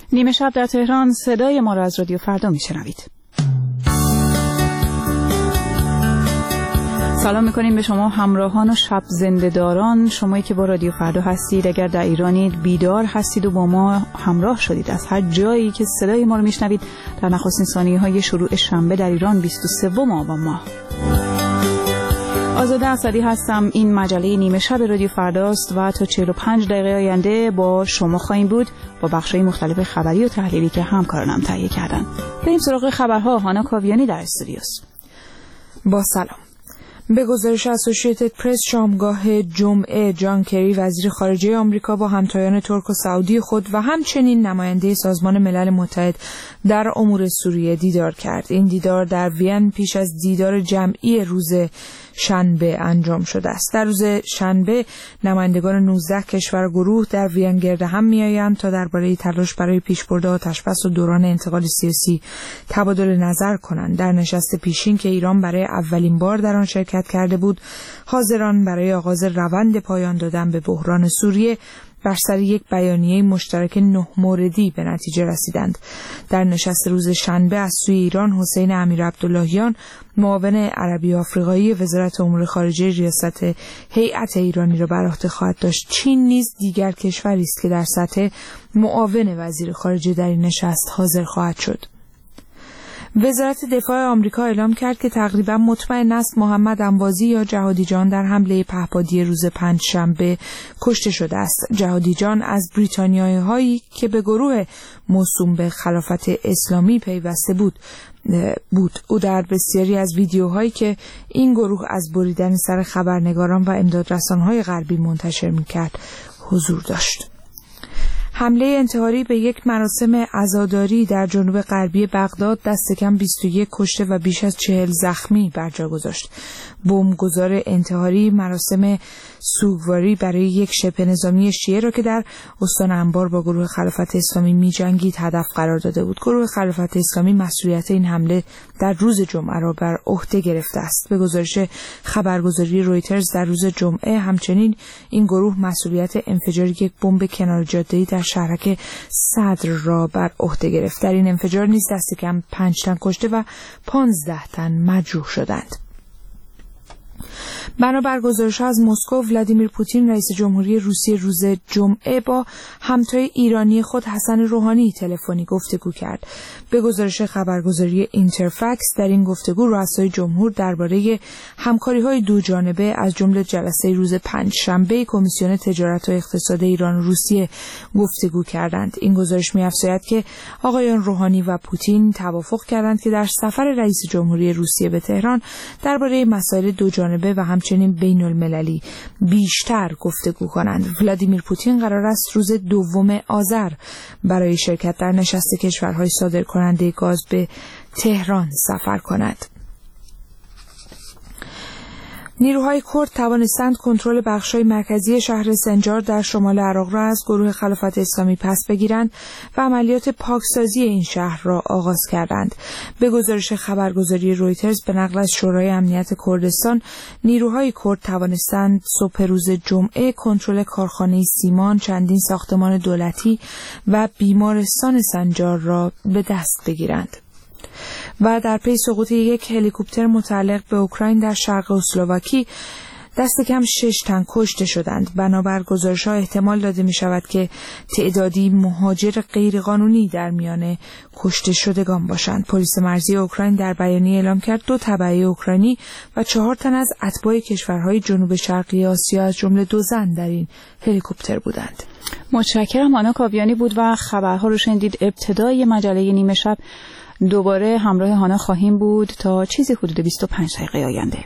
نیمه شب در تهران، صدای ما را از رادیو فردا میشنوید. سلام میکنیم به شما همراهان و شب زنده‌داران، شمایی که با رادیو فردا هستید. اگر در ایرانید بیدار هستید و با ما همراه شدید از هر جایی که صدای ما رو میشنوید در نخستین ثانیه‌های شروع شنبه در ایران 23 آبان ماه. آزاده اسدی هستم. این مجله نیمه شب رادیو فرداست و تا 45 دقیقه آینده با شما خواهیم بود با بخش‌های مختلف خبری و تحلیلی که همکارانم تهیه کردن. بریم سراغ خبرها. هانا کاویانی در استودیوست. با سلام. به گزارش اسوسییتد پرس شامگاه جمعه، جان کری وزیر خارجه آمریکا با همتایان ترک و سعودی خود و همچنین نماینده سازمان ملل متحد در امور سوریه دیدار کرد. این دیدار در وین پیش از دیدار جمعی روز شنبه انجام شده است. در روز شنبه نمایندگان 19 کشور و گروه در وین گرد هم می‌آیند تا درباره تلاش برای پیشبرد آتش‌بس و دوران انتقال سیاسی تبادل نظر کنند. در نشست پیشین که ایران برای اولین بار در آن شرکت کرده بود، حاضران برای آغاز روند پایان دادن به بحران سوریه بر سر یک بیانیه مشترک 9 موردی به نتیجه رسیدند. در نشست روز شنبه از سوی ایران، حسین امیرعبداللهیان معاون عربی و آفریقایی وزارت امور خارجه ریاست هیئت ایرانی را بر عهده خواهد داشت. چین نیز دیگر کشوری است که در سطح معاون وزیر خارجه در این نشست حاضر خواهد شد. وزارت دفاع آمریکا اعلام کرد که تقریبا مطمئن است محمد انبازی یا جهادی جان در حمله پهپادی روز پنجشنبه کشته شده است. جهادی جان از بریتانیایی‌هایی که به گروه موسوم به خلافت اسلامی پیوسته بود. او در بسیاری از ویدیوهایی که این گروه از بریدن سر خبرنگاران و امدادرسان‌های غربی منتشر می‌کرد حضور داشت. حمله انتحاری به یک مراسم عزاداری در جنوب غربی بغداد دست کم 21 کشته و بیش از 40 زخمی بر جا گذاشت. بمبگذار انتحاری مراسم سوگواری برای یک شبه نظامی شیعه را که در استان انبار با گروه خلافت اسلامی می‌جنگید هدف قرار داده بود. گروه خلافت اسلامی مسئولیت این حمله در روز جمعه را بر عهده گرفته است. به گزارش خبرگزاری رویترز در روز جمعه همچنین این گروه مسئولیت انفجار یک بمب کنار جاده‌ای در شهرک صدر را بر عهده گرفت. در این انفجار نیز دست کم 5 تن کشته و 15 تن مجروح شدند. بنابر گزارش از مسکو، ولادیمیر پوتین رئیس جمهوری روسیه روز جمعه با همتای ایرانی خود حسن روحانی تلفنی گفتگو کرد. به گزارش خبرگزاری اینترفکس در این گفتگو رؤسای جمهور درباره همکاری‌های دو جانبه از جمله جلسه روز پنجشنبه کمیسیون تجارت و اقتصاد ایران و روسیه گفتگو کردند. این گزارش می‌افزاید که آقایان روحانی و پوتین توافق کردند که در سفر رئیس جمهوری روسیه به تهران درباره مسائل دو جانبه و همچنین بین المللی بیشتر گفتگو کنند. ولادیمیر پوتین قرار است روز 2 آذر برای شرکت در نشست کشورهای صادرکننده گاز به تهران سفر کند. نیروهای کرد توانستند کنترل بخش‌های مرکزی شهر سنجار در شمال عراق را از گروه خلافت اسلامی پس بگیرند و عملیات پاکسازی این شهر را آغاز کردند. به گزارش خبرگزاری رویترز به نقل از شورای امنیت کردستان، نیروهای کرد توانستند صبح روز جمعه کنترل کارخانه سیمان، چندین ساختمان دولتی و بیمارستان سنجار را به دست بگیرند. و در پی سقوط یک هلیکوپتر متعلق به اوکراین در شرق اسلواکی دست کم 6 تن کشته شدند. بنابر گزارش‌ها احتمال داده می‌شود که تعدادی مهاجر غیرقانونی در میان کشته شدگان باشند. پلیس مرزی اوکراین در بیانیه اعلام کرد 2 تبعه اوکراینی و 4 تن از اتباع کشورهای جنوب شرقی آسیا از جمله 2 زن در این هلیکوپتر بودند. متشکرم. هانا کاویانی بود و خبرها رو شنیدید. ابتدای مجله نیمه شب دوباره همراه هانا خواهیم بود تا چیزی حدود 25 دقیقه آینده.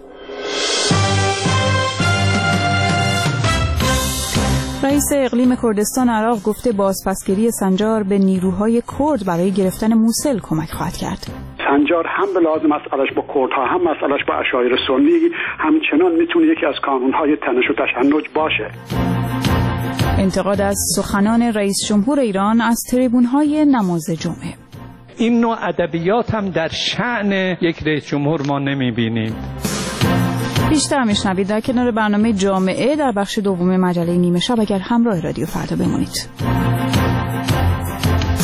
رئیس اقلیم کردستان عراق گفته بازپسگیری سنجار به نیروهای کرد برای گرفتن موصل کمک خواهد کرد. سنجار هم به لازم مسئلهش با کردها هم مسئلهش با اشایر سنی همچنان میتونه یکی از کانونهای تنش و تشنج باشه. انتقاد از سخنان رئیس جمهور ایران از تریبون‌های نماز جمعه. این نوع ادبیات هم در شأن یک رئیس جمهور ما نمی‌بینیم. بیشتر میشنوید در کنار برنامه جامعه در بخش دوم مجله نیمه شب. اگر همراه رادیو فردا بمونید.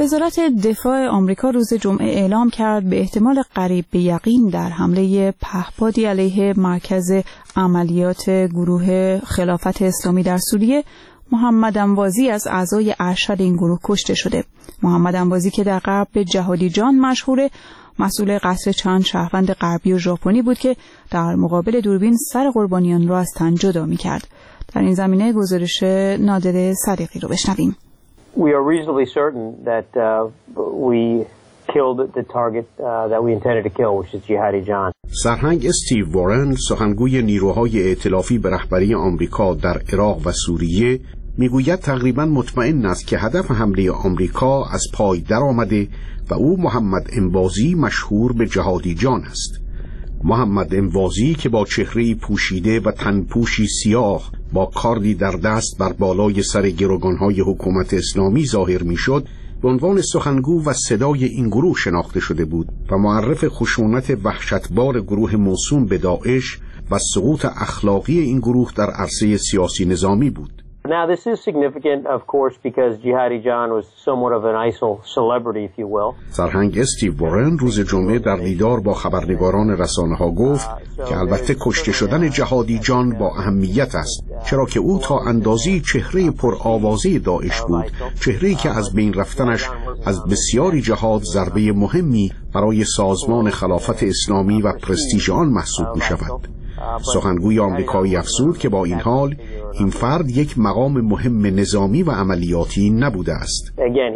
وزارت دفاع آمریکا روز جمعه اعلام کرد به احتمال قریب به یقین در حمله پهپادی علیه مرکز عملیات گروه خلافت اسلامی در سوریه محمد انوازی از اعضای ارشد این گروه کشته شده. محمد انوازی که در غرب به جهادی جان مشهوره، مسئول قتل چند شهروند غربی و ژاپنی بود که در مقابل دوربین سر قربانیان را از تن جدا می‌کرد. در این زمینه گزارش نادر صدیقی رو بشنویم. We are reasonably certain that we killed the target that we intended to kill, which is Jihadi John. سرهنگ استیو وارن، سخنگوی نیروهای ائتلافی به رهبری آمریکا در عراق و سوریه، میگوید تقریباً مطمئن است که هدف حمله آمریکا از پای درآمده و او محمد انوازی مشهور به جهادی جان است. محمد انوازی که با چهره‌ای پوشیده و تنپوشی سیاه با کاردی در دست بر بالای سر گروگان‌های حکومت اسلامی ظاهر می‌شد، به عنوان سخنگو و صدای این گروه شناخته شده بود و معرف خشونت وحشتبار گروه موسوم به داعش و سقوط اخلاقی این گروه در عرصه سیاسی نظامی بود. Now this is significant of course because Jihadi John was somewhat of an ISIL celebrity if you will. سرهنگ استیو وارن روز جمعه در دیدار با خبرنگاران رسانه‌ها گفت که البته کشته شدن جهادی جان با اهمیت است، چرا که او تا اندازه‌ای چهره پرآوازه داعش بود، چهره‌ای که از بین رفتنش از بسیاری جهات ضربه مهمی برای سازمان خلافت اسلامی و پرستیژ آن محسوب می‌شود. سخنگوی آمریکایی افزود که با این حال این فرد یک مقام مهم نظامی و عملیاتی نبوده است.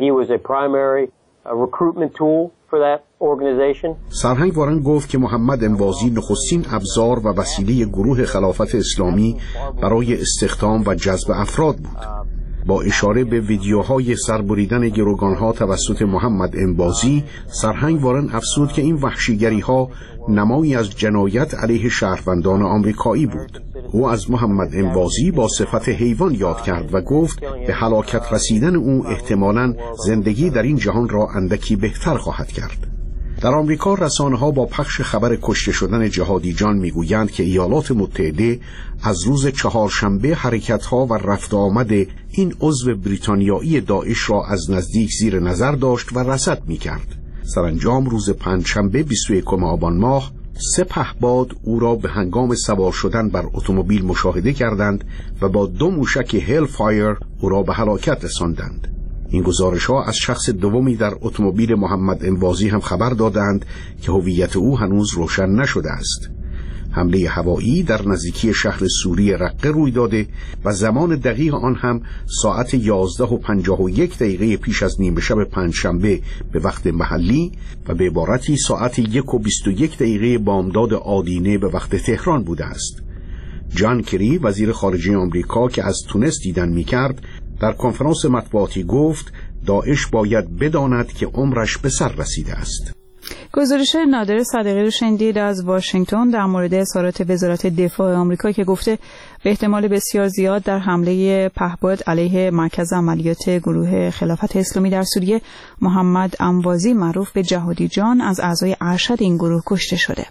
سرهنگ وارن گفت که محمد انوازی نخستین ابزار و وسیله گروه خلافت اسلامی برای استخدام و جذب افراد بود. با اشاره به ویدیوهای سربریدن گروگانها توسط محمد انوازی، سرهنگ وارن افزود که این وحشیگری‌ها نمایی از جنایت علیه شهروندان آمریکایی بود. او از محمد انوازی با صفت حیوان یاد کرد و گفت به هلاکت رسیدن او احتمالاً زندگی در این جهان را اندکی بهتر خواهد کرد. در آمریکا رسانه‌ها با پخش خبر کشته شدن جهادی جان میگویند که ایالات متحده از روز چهارشنبه حرکت‌ها و رفت آمد این عضو بریتانیایی داعش را از نزدیک زیر نظر داشت و رصد می‌کرد. سرانجام روز پنجشنبه 21 آبان ماه 3 پهپاد او را به هنگام سوار شدن بر اتومبیل مشاهده کردند و با 2 موشک هل فایر او را به هلاکت رساندند. این گزارش‌ها از شخص دومی در اتومبیل محمد انوازی هم خبر دادند که هویت او هنوز روشن نشده است. حمله هوایی در نزدیکی شهر سوری رقه روی داده و زمان دقیق آن هم ساعت 11:51 پیش از نیمه شب پنجشنبه به وقت محلی و به عبارتی ساعت 1:21 بامداد آدینه به وقت تهران بوده است. جان کری وزیر خارجه آمریکا که از تونس دیدن می‌کرد در کنفرانس مطبوعاتی گفت داعش باید بداند که عمرش به سر رسیده است. گزارش نادر صدیقی رو شنیدید از واشنگتن در مورد اظهارات وزارت دفاع آمریکا که گفته به احتمال بسیار زیاد در حمله پهپاد علیه مرکز عملیات گروه خلافت اسلامی در سوریه محمد انوازی معروف به جهادی جان از اعضای ارشد این گروه کشته شده.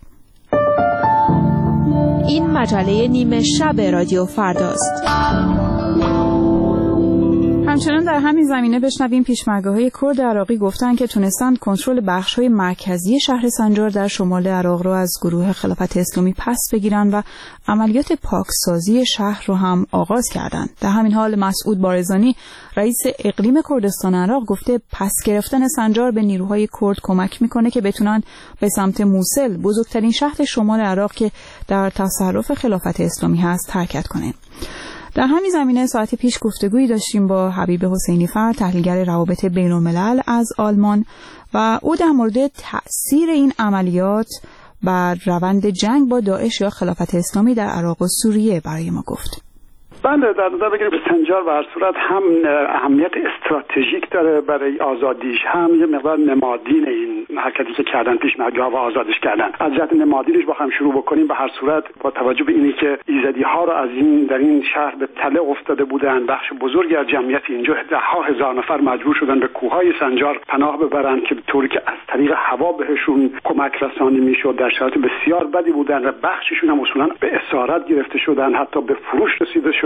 این مجله نیمه شب رادیو فرداست. همچنان در همین زمینه بشنویم پیشمرگه‌های کرد عراقی گفتند که تونستند کنترل بخش‌های مرکزی شهر سنجار در شمال عراق را از گروه خلافت اسلامی پس بگیرند و عملیات پاکسازی شهر را هم آغاز کردند. در همین حال مسعود بارزانی رئیس اقلیم کردستان عراق گفته پس گرفتن سنجار به نیروهای کرد کمک میکنه که بتونن به سمت موصل، بزرگترین شهر شمال عراق که در تصرف خلافت اسلامی هست، حرکت کنه. در همین زمینه ساعت پیش گفتگویی داشتیم با حبیب حسینی فر، تحلیلگر روابط بین‌الملل از آلمان و او در مورد تأثیر این عملیات بر روند جنگ با داعش یا خلافت اسلامی در عراق و سوریه برای ما گفت. بله، در نظر بگیریم سنجار به هر صورت هم اهمیت استراتژیک داره برای آزادیش، هم یه مقدار نمادین این حرکتی که کردن پیشمرگه‌ها و آزادش کردن. از جهت نمادینش با هم شروع بکنیم. به هر صورت با توجه به اینی که ایزدی‌ها را از این در این شهر به تله افتاده بودند، بخش بزرگی از جمعیت اینجا 10,000 نفر مجبور شدن به کوههای سنجار پناه ببرند که طوری که از طریق هوا بهشون کمک رسانی میشد. در شرایط بسیار بدی بودند و بخششون هم اصولاً به اسارت گرفته شدن، حتی به فروش رسیده شدن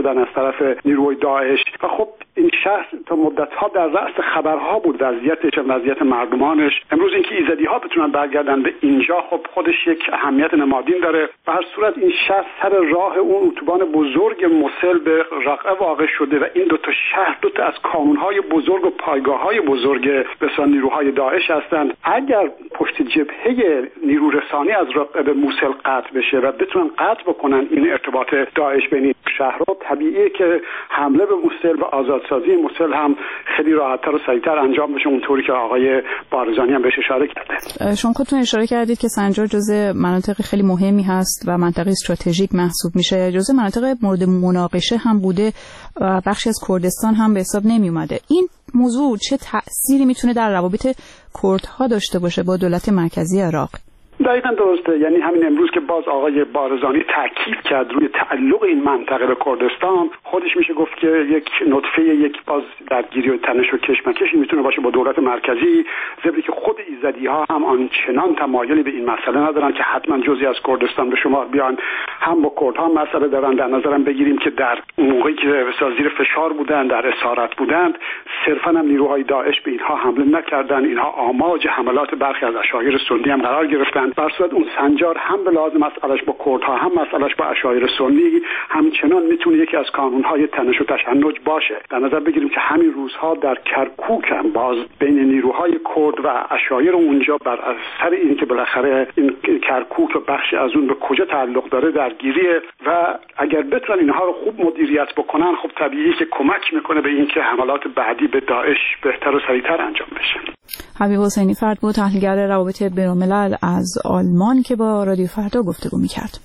شدن از طرف نیروهای داعش و خب این شهر تا مدت‌ها در رأس خبرها بود، وضعیت مردمانش. امروز اینکه ایزدی‌ها بتونن برگردن به اینجا خب خودش یک اهمیت نمادین داره. به هر صورت این شهر سر راه اون اتوبان بزرگ موصل به رقه واقع شده و این دو تا شهر دو تا از کانون‌های بزرگ و پایگاه‌های بزرگ بسیار نیروهای داعش هستند. اگر پشت جبهه نیرو رسانی از رقه به موصل قطع بشه و بتونن قطع بکنن این ارتباط داعش بین شهرها، طبیعیه که حمله به موصل و آزادسازی موصل هم خیلی راحت‌تر و سریع‌تر انجام بشه، اونطوری که آقای بارزانی هم بهش اشاره کرده. شما خودتون اشاره کردید که سنجار جزء مناطق خیلی مهمی هست و منطقه استراتژیک محسوب میشه، جزء مناطق مورد مناقشه هم بوده و بخشی از کردستان هم به حساب نمی اومده. این موضوع چه تأثیری میتونه در روابط کردها داشته باشه با دولت مرکزی عراق؟ دقیقاً درسته. یعنی همین امروز که باز آقای بارزانی تاکید کرد روی تعلق این منطقه به کردستان، خودش میشه گفت که یک نطفه یک باز درگیری و تنش و کشمکشی میتونه باشه با دولت مرکزی، ضمن که خود ایزدی‌ها هم آنچنان تمایلی به این مسئله ندارن که حتما جزئی از کردستان به شمار بیان. هم با کردها مسئله دارن. در نظرم بگیریم که در موقعی که زیر فشار بودن، در اسارت بودند، صرفاً هم نیروهای داعش به اینها حمله نکردن. اینها آماج حملات برخی از عشایر سنی هم قرار گرفتن. بر صورت اون سنجار هم به لازم مسئلهش با کردها هم مسئلهش با عشایر سنی همچنان میتونه یکی از کانونهای تنش و تشنج باشه. در نظر بگیریم که همین روزها در کرکوک هم باز بین نیروهای کرد و عشایر اونجا بر اثر این که بالاخره این کرکوک و بخشی از اون به کجا تعلق داره درگیریه و اگر بتونن اینها رو خوب مدیریت بکنن خب طبیعیه که کمک میکنه به اینکه حملات بعدی به داعش بهتر و سریعتر انجام بشه. حبیب حسینی فردبو، تحلیلگر روابط بین‌الملل از آلمان که با رادیو فردا گفتگو می‌کرد.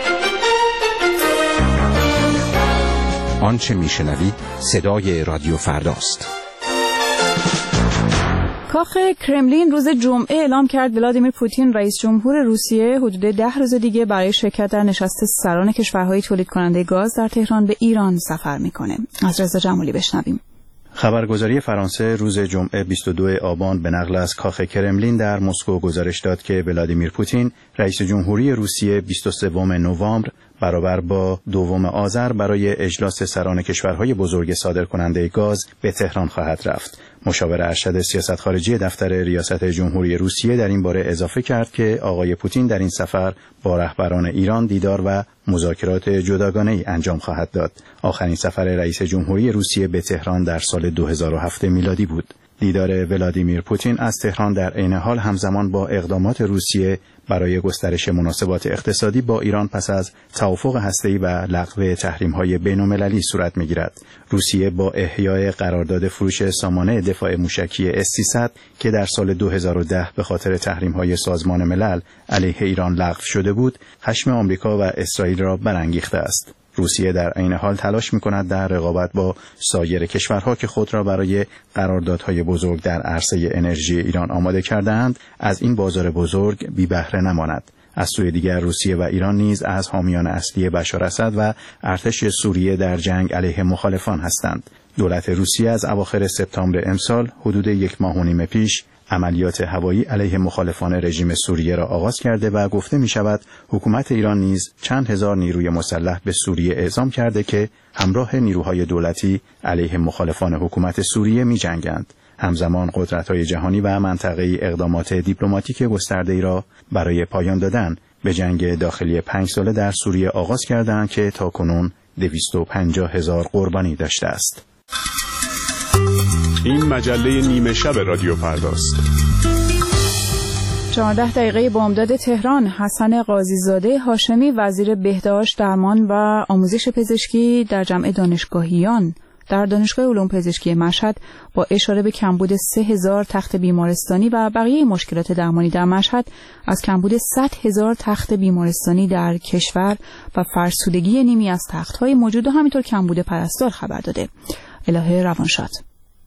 آنچه میشنوید صدای رادیو فرداست. کاخ کرملین روز جمعه اعلام کرد ولادیمیر پوتین رئیس جمهور روسیه حدود 10 روز دیگه برای شرکت در نشست سران کشورهای تولید کننده گاز در تهران به ایران سفر می‌کنه. از رضا جمالی بشنویم. خبرگزاری فرانسه روز جمعه 22 آبان به نقل از کاخ کرملین در مسکو گزارش داد که ولادیمیر پوتین رئیس جمهوری روسیه 23 نوامبر برابر با 2 آذر برای اجلاس سران کشورهای بزرگ صادرکننده گاز به تهران خواهد رفت. مشاور ارشد سیاست خارجی دفتر ریاست جمهوری روسیه در این باره اضافه کرد که آقای پوتین در این سفر با رهبران ایران دیدار و مذاکرات جداگانه‌ای انجام خواهد داد. آخرین سفر رئیس جمهوری روسیه به تهران در سال 2007 میلادی بود. دیدار ولادیمیر پوتین از تهران در عین حال همزمان با اقدامات روسیه برای گسترش مناسبات اقتصادی با ایران پس از توافق هسته‌ای و لغو تحریم‌های بین‌المللی صورت می‌گیرد. روسیه با احیای قرارداد فروش سامانه دفاع موشکی S-300 که در سال 2010 به خاطر تحریم‌های سازمان ملل علیه ایران لغو شده بود، خشم آمریکا و اسرائیل را برانگیخته است. روسیه در عین حال تلاش می‌کند در رقابت با سایر کشورها که خود را برای قراردادهای بزرگ در عرصه انرژی ایران آماده کرده‌اند، از این بازار بزرگ بی بهره نماند. از سوی دیگر روسیه و ایران نیز از حامیان اصلی بشار اسد و ارتش سوریه در جنگ علیه مخالفان هستند. دولت روسیه از اواخر سپتامبر امسال حدود 1.5 ماه پیش عملیات هوایی علیه مخالفان رژیم سوریه را آغاز کرده و گفته می شود حکومت ایران نیز چند هزار نیروی مسلح به سوریه اعزام کرده که همراه نیروهای دولتی علیه مخالفان حکومت سوریه می جنگند. همزمان قدرت‌های جهانی و منطقه‌ای اقدامات دیپلماتیک گسترده‌ای را برای پایان دادن به جنگ داخلی 5 ساله در سوریه آغاز کردند که تاکنون 250,000 قربانی داشته است. این مجله نیمه شب رادیو فرداست. 14 دقیقه بامداد تهران. حسن قاضیزاده هاشمی وزیر بهداشت، درمان و آموزش پزشکی در جمع دانشگاهیان در دانشگاه علوم پزشکی مشهد با اشاره به کمبود 3000 تخت بیمارستانی و بقیه مشکلات درمانی در مشهد از کمبود 100,000 تخت بیمارستانی در کشور و فرسودگی نیمی از تخت‌های موجود و همینطور کمبود پرستار خبر داده. الهه روانشاد.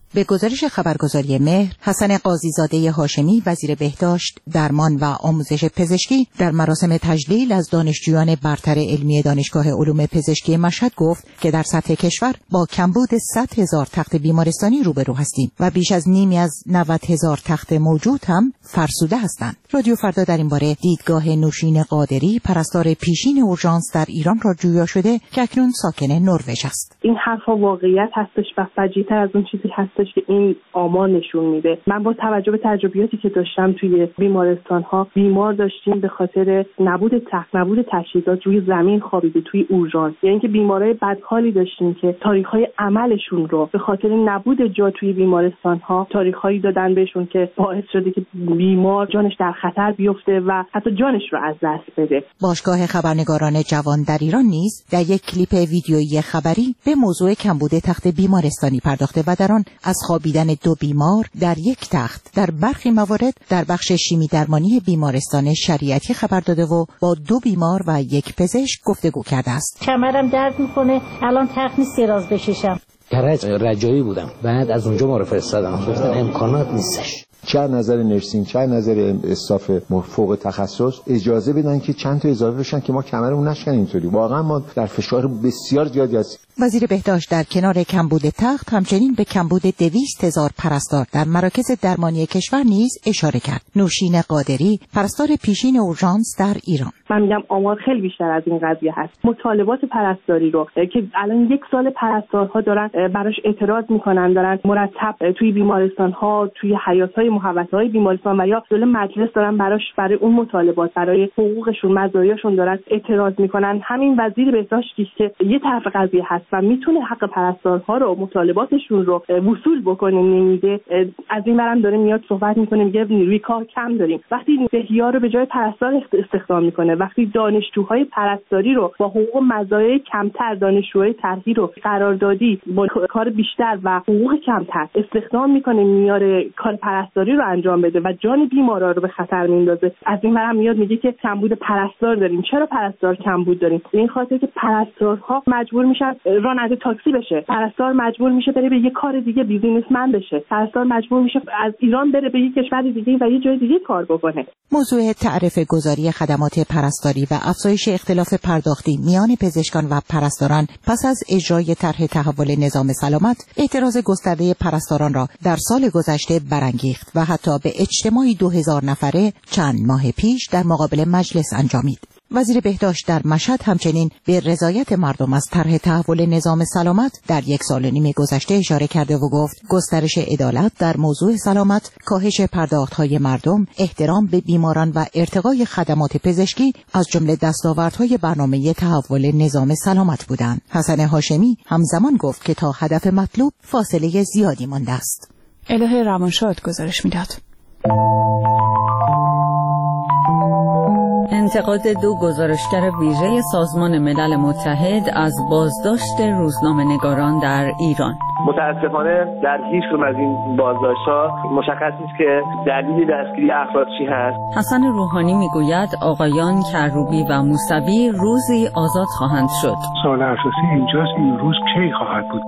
به گزارش خبرگزاری مهر، حسن قاضیزاده هاشمی وزیر بهداشت، درمان و آموزش پزشکی در مراسم تجلیل از دانشجویان برتر علمی دانشگاه علوم پزشکی مشهد گفت که در سطح کشور با کمبود 100,000 تخت بیمارستانی روبرو هستیم و بیش از نیمی از 90,000 تخت موجود هم فرسوده هستند. رادیو فردا در این باره دیدگاه نوشین قادری، پرستار پیشین اورژانس در ایران را جویا شده که اکنون ساکن نروژ است. این حرفا واقعیت هستش و فجیع‌تر از اون چیزی هستش که این آمار نشون میده. من با توجه به تجربیاتی که داشتم توی بیمارستان‌ها، بیمار داشتیم به خاطر نبود تجهیزات روی زمین خوابیده توی اورژانس، یعنی اینکه بیمارای بدحالی داشتیم که تاریخ‌های عملشون رو به خاطر نبود جا توی بیمارستان‌ها تاریخ‌هایی دادن بهشون که باعث شده که بیمار جانش در خطر بیفته و حتی جانش رو از دست بده. باشگاه خبرنگاران جوان در ایران نیز در یک کلیپ ویدیویی خبری به موضوع کمبود تخت بیمارستانی پرداخته و در آن از خوابیدن 2 بیمار در یک تخت در برخی موارد در بخش شیمی درمانی بیمارستان شریعتی خبر داده و با 2 بیمار و 1 پزشک گفتگو کرده است. کمرم درد میکنه، الان تخت نیست دراز بکشم. کرج رجایی بودم، بعد از اونجا ما رو فرستادن، گفتن امکانات نیستش. چه نظر نرسینگ، چه نظر استاف فوق تخصص اجازه بدن که چند تا اضافه بشن که ما کمرمون نشکنیم. اینطوری واقعا ما در فشار بسیار زیادی هستیم. وزیر بهداشت در کنار کمبود تخت همچنین به کمبود 200,000 پرستار در مراکز درمانی کشور نیز اشاره کرد. نوشین قادری، پرستار پیشین اورژانس در ایران: من میگم آمار خیلی بیشتر از این قضیه هست. مطالبات پرستاری رو که الان 1 سال پرستارها دارن براش اعتراض میکنن، دارن مرتب توی بیمارستان‌ها، توی حیاط‌های محوطه‌های بیمارستان و یا جلوی مجلس دارن برای اون مطالبات، برای حقوقشون، مزایاشون دارن اعتراض میکنن. همین وزیر بهداشتی که یه طرف قضیه هست و میتونه حق پرستارها رو، مطالباتشون رو وصول بکنه نمیده، از این برم داره میاد صحبت میکنه، میگه نیروی کار کم داریم. وقتی بهیار رو به جای پرستار استخدام میکنه، وقتی دانشجوهای پرستاری رو با حقوق و مزایای کمتر، دانشجوهای طرحی رو قراردادی با کار بیشتر و حقوق کمتر استخدام میکنه، میاره کار پرستاری رو انجام بده و جان بیمارا رو به خطر میندازه، از این برم میاد میگه که کمبود پرستار داریم. چرا پرستار کمبود داریم؟ به این خاطر که پرستارها مجبور میشن راننده تاکسی بشه، پرستار مجبور میشه بره به یه کار دیگه، بیزینسمن بشه، پرستار مجبور میشه از ایران بره به یه کشور دیگه و یه جای دیگه کار بکنه. موضوع تعرفه گذاری خدمات پرستاری و افزایش اختلاف پرداختی میان پزشکان و پرستاران پس از اجرای طرح تحول نظام سلامت اعتراض گسترده پرستاران را در سال گذشته برانگیخت و حتی به اجتماعی 2000 نفره چند ماه پیش در مقابل مجلس انجامید. وزیر بهداشت در مشهد همچنین به رضایت مردم از طرح تحول نظام سلامت در 1 سال و نیم گذشته اشاره کرده و گفت گسترش عدالت در موضوع سلامت، کاهش پرداخت‌های مردم، احترام به بیماران و ارتقای خدمات پزشکی از جمله دستاوردهای برنامه تحول نظام سلامت بودند. حسن هاشمی همزمان گفت که تا هدف مطلوب فاصله زیادی مانده است. الهه روانشاد گزارش میداد. انتقاد 2 گزارشگر ویژه سازمان ملل متحد از بازداشت روزنامه‌نگاران در ایران. متاسفانه در هیچ کدوم از این بازداشت‌ها مشخص نیست که دلیل دستگیری افراد چی هست. حسن روحانی میگوید آقایان کروبی و موسوی روزی آزاد خواهند شد. سوال اساسی اینجاست این روز کی خواهد بود؟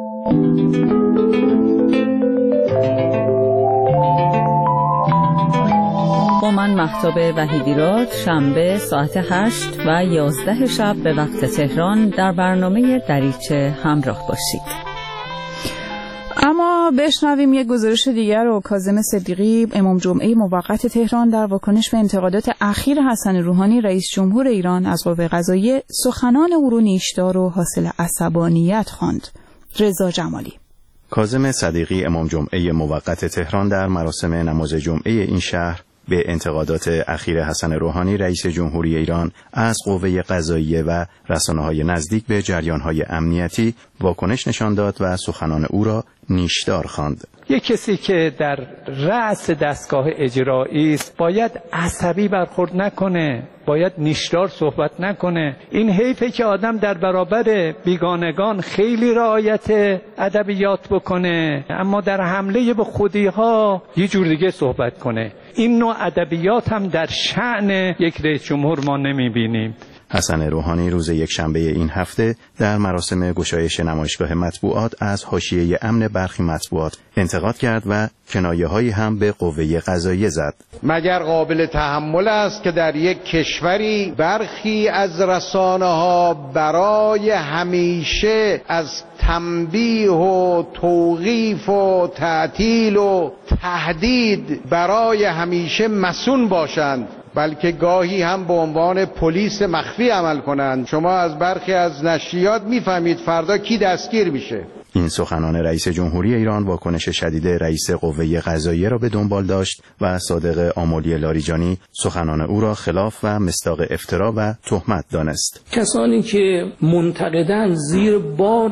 با من مهتاب وحیدیراد شنبه ساعت 8 و 11 شب به وقت تهران در برنامه دریچه همراه باشید. اما بشنویم یک گزارش دیگر رو. کاظم صدیقی، امام جمعه موقت تهران، در واکنش به انتقادات اخیر حسن روحانی رئیس جمهور ایران از قوه قضاییه سخنان او رو نیشدار و حاصل عصبانیت خواند. رضا جمالی. کاظم صدیقی، امام جمعه موقت تهران، در مراسم نماز جمعه این شهر به انتقادات اخیر حسن روحانی رئیس جمهوری ایران از قوه قضاییه و رسانه‌های نزدیک به جریان‌های امنیتی واکنش نشان داد و سخنان او را نیشدار خواند. یک کسی که در رأس دستگاه اجرایی است باید عصبی برخورد نکنه، باید نیشدار صحبت نکنه. این حیفه که آدم در برابر بیگانگان خیلی رعایت ادبیات بکنه اما در حمله به خودی‌ها یه جور دیگه صحبت کنه. این نوع ادبیات هم در شأن یک رئیس جمهور ما نمی‌بینیم. حسن روحانی روز یکشنبه این هفته در مراسم گشایش نمایشگاه مطبوعات از حاشیه امن برخی مطبوعات انتقاد کرد و کنایه‌هایی هم به قوه قضاییه زد. مگر قابل تحمل است که در یک کشوری برخی از رسانه‌ها برای همیشه از تنبیه و توقیف و تعطیل و تهدید برای همیشه مسئول باشند، بلکه گاهی هم به عنوان پلیس مخفی عمل کنند؟ شما از برخی از نشریات میفهمید فردا کی دستگیر میشه. این سخنان رئیس جمهوری ایران واکنش شدید رئیس قوه قضاییه را به دنبال داشت و صادق آملی لاریجانی سخنان او را خلاف و مصداق افترا و تهمت دانست. کسانی که منتقدن زیر بار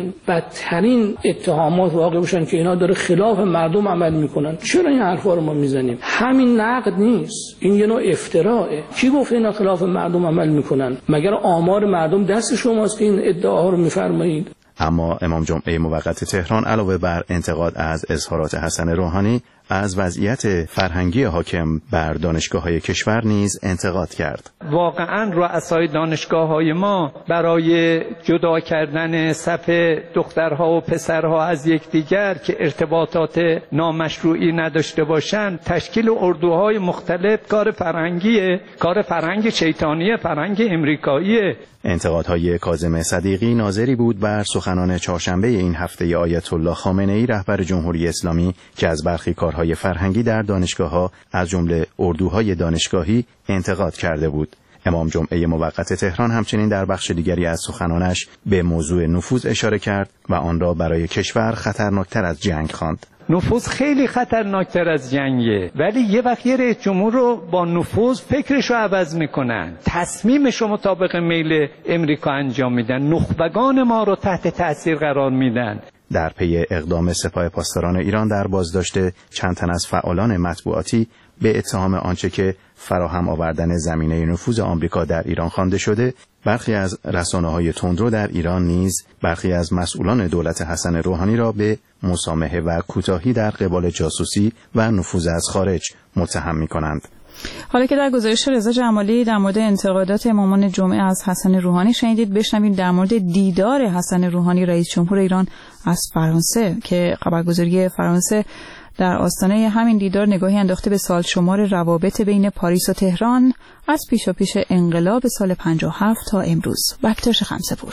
بدترین اتهامات واقع بشن که اینا داره خلاف مردم عمل میکنن، چرا این حرفا رو ما میزنیم؟ همین نقد نیست، این یه نوع افتراه. کی گفت اینا خلاف مردم عمل میکنن؟ مگر آمار مردم دست شماست که این ادعاها رو میفرمایید؟ اما امام جمعه موقت تهران علاوه بر انتقاد از اظهارات حسن روحانی از وضعیت فرهنگی حاکم بر دانشگاه‌های کشور نیز انتقاد کرد. واقعاً رؤسای دانشگاه‌های ما برای جدا کردن صف دخترها و پسرها از یکدیگر که ارتباطات نامشروعی نداشته باشند، تشکیل اردوهای مختلف کار فرهنگیه، کار فرهنگ شیطانیه، فرهنگ امریکاییه. انتقادهای کاظم صدیقی ناظری بود بر سخنان چهارشنبه این هفته آیت الله خامنه‌ای رهبر جمهوری اسلامی که از برخی کارهای فرهنگی در دانشگاه‌ها از جمله اردوهای دانشگاهی انتقاد کرده بود. امام جمعه موقت تهران همچنین در بخش دیگری از سخنانش به موضوع نفوذ اشاره کرد و آن را برای کشور خطرناکتر از جنگ خواند. نفوذ خیلی خطرناکتر از جنگه، ولی یه وقت یه رئیس جمهور رو با نفوذ فکرش رو عوض میکنن، تصمیمش رو مطابق میل امریکا انجام میدن، نخبگان ما رو تحت تاثیر قرار میدن. در پی اقدام سپاه پاسداران ایران در بازداشت چند تن از فعالان مطبوعاتی به اتهام آنچه که فراهم آوردن زمینه نفوذ آمریکا در ایران خوانده شده، برخی از رسانه‌های تندرو در ایران نیز برخی از مسئولان دولت حسن روحانی را به مسامحه و کوتاهی در قبال جاسوسی و نفوذ از خارج متهم می‌کنند. حالا که در گزارش رضا جمالی در مورد انتقادات امامان جمعه از حسن روحانی شنیدید، بشنوید در مورد دیدار حسن روحانی رئیس جمهور ایران از فرانسه که خبرگزاری فرانسه در آستانه همین دیدار نگاهی انداخته به سال شمار روابط بین پاریس و تهران از پیشاپیش انقلاب سال 57 تا امروز. بکتاش خمسه‌پور.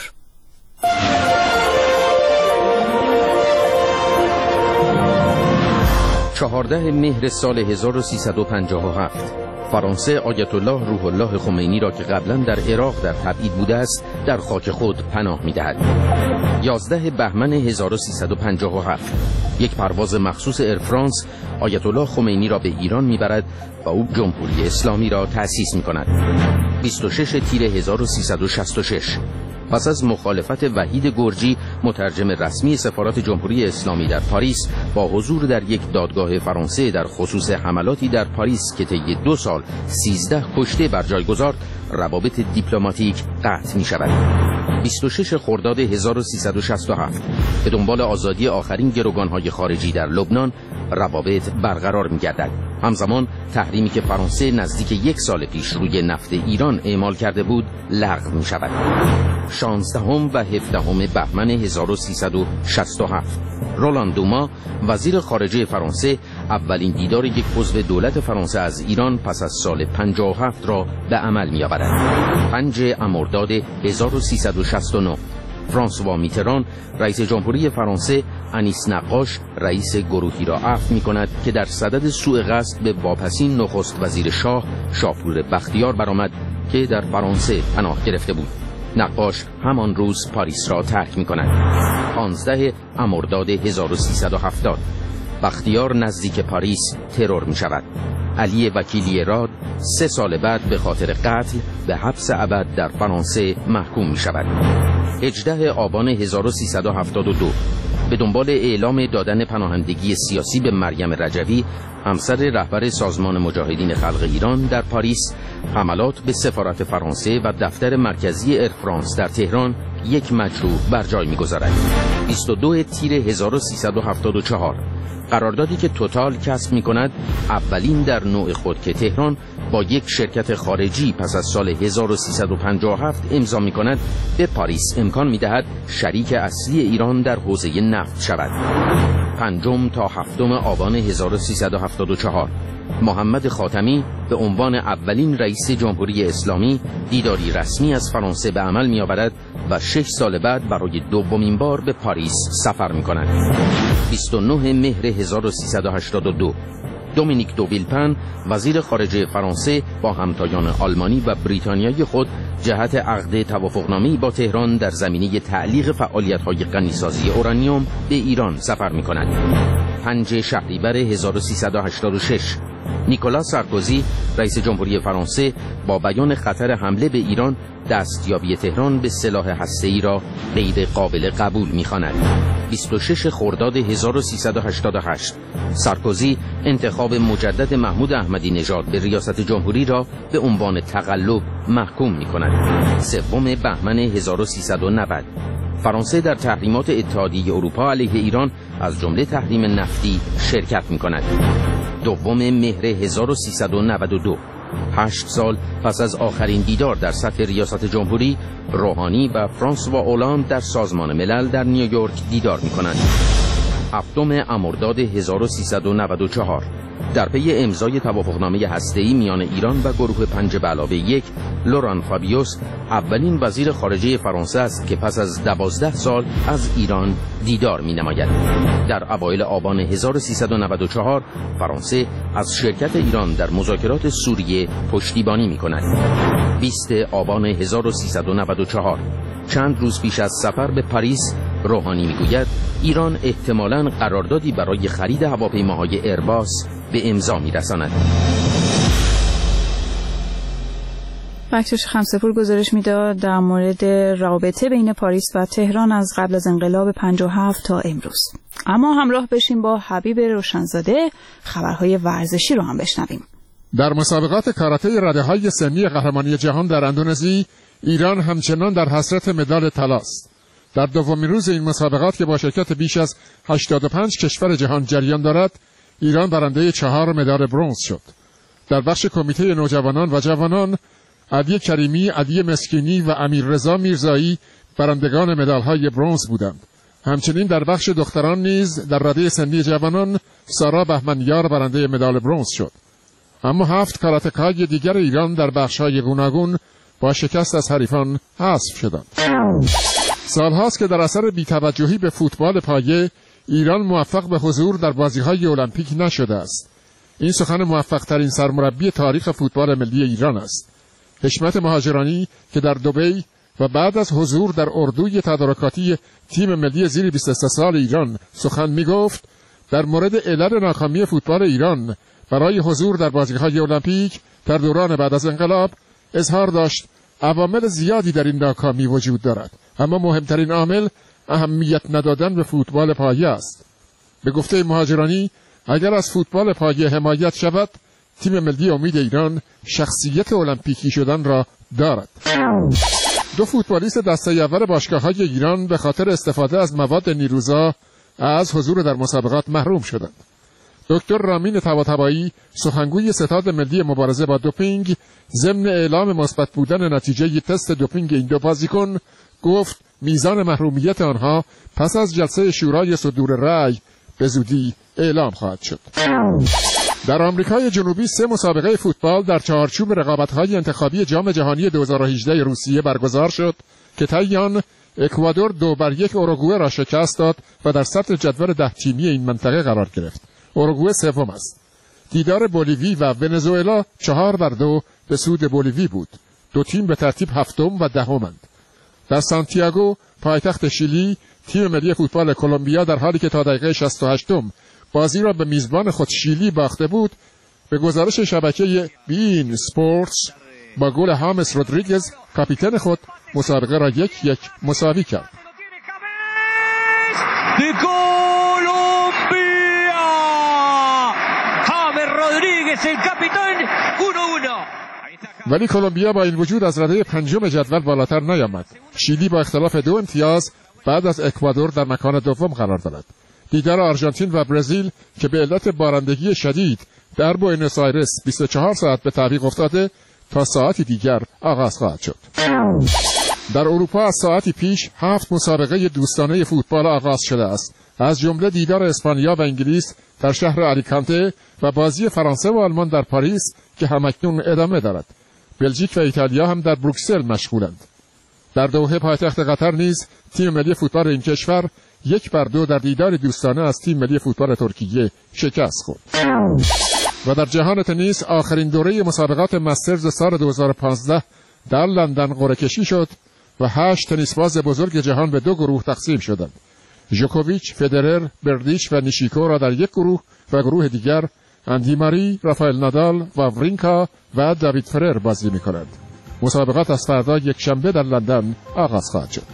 14 مهر سال 1357 فرانسه آیت الله روح الله خمینی را که قبلا در عراق در تبعید بوده است در خاک خود پناه می‌دهد. 11 بهمن 1357 یک پرواز مخصوص ایرفرانس آیت الله خمینی را به ایران می‌برد و او جمهوری اسلامی را تأسیس می‌کند. 26 تیر 1366 پس از مخالفت وحید گرجی مترجم رسمی سفارت جمهوری اسلامی در پاریس با حضور در یک دادگاه فرانسه در خصوص حملاتی در پاریس که طی 2 سال 13 کشته بر جای گذارد، روابط دیپلماتیک قطع می شود. 26 خرداد 1367 به دنبال آزادی آخرین گروگانهای خارجی در لبنان روابط برقرار می گردد. همزمان تحریمی که فرانسه نزدیک 1 سال پیش روی نفت ایران اعمال کرده بود لغو می شود. 16 و 17 بهمن 1367 رولان دوما وزیر خارجه فرانسه اولین دیدار یک عضو دولت فرانسه از ایران پس از سال 57 را به عمل می آورد. 5 مرداد 1369 فرانسوا میتران رئیس جمهوری فرانسه انیس نقاش رئیس گروهی را عفو می کند که در صدد سوء قصد به واپسین نخست وزیر شاه شاپور بختیار برآمد که در فرانسه پناه گرفته بود. نقاش همان روز پاریس را ترک می کند. 15 مرداد 1370 بختیار نزدیک پاریس ترور می شود. علی وکیلی راد 3 سال بعد به خاطر قتل به حبس ابد در فرانسه محکوم می شود. 18 آبان 1372 به دنبال اعلام دادن پناهندگی سیاسی به مریم رجوی همسر رهبر سازمان مجاهدین خلق ایران در پاریس، حملات به سفارت فرانسه و دفتر مرکزی ایرفرانس در تهران یک مجروح بر جای می‌گذارد. 22 تیر 1374 قراردادی که توتال کسب می‌کند اولین در نوع خود که تهران با یک شرکت خارجی پس از سال 1357 امضا می‌کند به پاریس امکان می‌دهد شریک اصلی ایران در حوزه نفت شود. 5 تا 7 آبان 1374 محمد خاتمی به عنوان اولین رئیس جمهوری اسلامی دیداری رسمی از فرانسه به عمل می‌آورد و 6 سال بعد برای دومین بار به پاریس سفر می‌کند. 29 مهر 1382 دومینیک دو ویلپن وزیر خارجه فرانسه با همتایان آلمانی و بریتانیایی خود جهت عقد توافقنامه‌ای با تهران در زمینه تعلیق فعالیت‌های غنیسازی اورانیوم به ایران سفر می‌کند. 5 شهریور 1386 نیکولا سارکوزی رئیس جمهوری فرانسه با بیان خطر حمله به ایران دستیابی تهران به سلاح هسته‌ای را غیر قابل قبول می‌خواند. 26 خرداد 1388 سارکوزی انتخاب مجدد محمود احمدی نژاد به ریاست جمهوری را به عنوان تقلب محکوم می‌کند. 3 بهمن 1390 فرانسه در تحریمات اتحادیه اروپا علیه ایران از جمله تحریم نفتی شرکت می‌کند. 2 مهر 1392 8 سال پس از آخرین دیدار در سطح ریاست جمهوری، روحانی و فرانسوا اولاند در سازمان ملل در نیویورک دیدار می‌کنند. 7 مرداد 1394 در پی امضای توافقنامه هسته‌ای میان ایران و گروه 5+1 لوران فابیوس اولین وزیر خارجه فرانسه است که پس از 12 سال از ایران دیدار می‌نماید. در اوایل آبان 1394 فرانسه از شرکت ایران در مذاکرات سوریه پشتیبانی می‌کند. 20 آبان 1394 چند روز پیش از سفر به پاریس روحانی میگوید ایران احتمالاً قراردادی برای خرید هواپیماهای ایرباس به امضا میرساند. بخشش خمسه‌پور گزارش میداد در مورد رابطه بین پاریس و تهران از قبل از انقلاب 57 تا امروز. اما همراه بشیم با حبیب روشنزاده خبرهای ورزشی رو هم بشنویم. در مسابقات کاراته رده‌های سنی قهرمانی جهان در اندونزی ایران همچنان در حسرت مدال طلا است. در دومین روز این مسابقات که با شرکت بیش از 85 کشور جهان جریان دارد، ایران برنده 4 مدال برنز شد. در بخش کمیته نوجوانان و جوانان، علی کریمی، علی مسکینی و امیررضا میرزایی برندگان مدال‌های برنز بودند. همچنین در بخش دختران نیز در رده سنی جوانان سارا بهمنیار برنده مدال برنز شد. اما 7 کاراتکای دیگر ایران در بخش‌های گوناگون با شکست از حریفان حذف شدند. سالهاست که در اثر بی‌توجهی به فوتبال پایه ایران موفق به حضور در بازی‌های المپیک نشده است. این سخن موفق‌ترین سرمربی تاریخ فوتبال ملی ایران است. حشمت مهاجرانی که در دبی و بعد از حضور در اردوی تدارکاتی تیم ملی زیر 23 سال ایران سخن می‌گفت، در مورد علل ناکامی فوتبال ایران برای حضور در بازی‌های المپیک در دوران بعد از انقلاب اظهار داشت عوامل زیادی در این ناکامی وجود دارد، اما مهمترین عامل اهمیت ندادن به فوتبال پایه است. به گفته مهاجرانی اگر از فوتبال پایه حمایت شود، تیم ملی امید ایران شخصیت المپیکی شدن را دارد. 2 فوتبالیست دسته اول باشگاه‌های ایران به خاطر استفاده از مواد نیروزا از حضور در مسابقات محروم شدند. دکتر رامین طباطبایی سخنگوی ستاد ملی مبارزه با دوپینگ ضمن اعلام مثبت بودن نتیجه تست دوپینگ این 2 بازیکن گفت میزان محرومیت آنها پس از جلسه شورای صدور رأی به زودی اعلام خواهد شد. در آمریکای جنوبی 3 مسابقه فوتبال در چهارچوب رقابت‌های انتخابی جام جهانی 2018 روسیه برگزار شد که طی آن اکوادور 2-1 اوروگوئه را شکست داد و در صدر جدول 10 تیمی این منطقه قرار گرفت. اوروگوئه سوم است. دیدار بولیوی و ونزوئلا 4-2 به سود بولیوی بود. 2 تیم به ترتیب 7م و 10مند. در سانتیاگو پایتخت شیلی تیم ملی فوتبال کلمبیا در حالی که تا دقیقه 68م بازی را به میزبان خود شیلی باخته بود، به گزارش شبکه بین اسپورتس با گل هامس رودریگز کاپیتان خود مسابقه را 1-1 مساوی کرد. ولی کلمبیا با این وجود از رده پنجم جدول بالاتر نیامد. شیلی با اختلاف 2 امتیاز بعد از اکوادور در مکان دوم قرار دارد. دیدار آرژانتین و برزیل که به علت بارندگی شدید در بوئنوس آیرس 24 ساعت به تعویق افتاده تا ساعتی دیگر آغاز خواهد شد. در اروپا از ساعتی پیش 7 مسابقه دوستانه فوتبال آغاز شده است، از جمله دیدار اسپانیا و انگلیس در شهر آلیکانته و بازی فرانسه و آلمان در پاریس که همکنون ادامه دارد. بلژیک و ایتالیا هم در بروکسل مشغولند. در دوحه پایتخت قطر نیز تیم ملی فوتبال این کشور 1-2 در دیدار دوستانه از تیم ملی فوتبال ترکیه شکست خورد. و در جهان تنیس آخرین دوره مسابقات مسترز سال 2015 در لندن قرعه کشی شد و 8 تنیسباز بزرگ جهان به 2 گروه تقسیم شدند. ژوکوویچ، فدرر، بردیچ و نیشیکو را در یک گروه و گروه دیگر اندی ماری، رافائل نادال، واورینکا و داوید فرر بازی می‌کنند. مسابقات از فردا یکشنبه در لندن آغاز خواهد شد.